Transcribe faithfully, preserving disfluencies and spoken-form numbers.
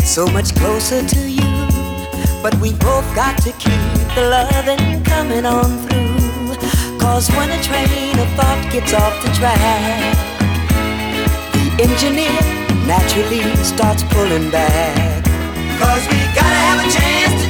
so much closer to you. But we both got to keep the loving coming on through. Cause when a train of thought gets off the track, the engineer naturally starts pulling back. Cause we gotta have a chance to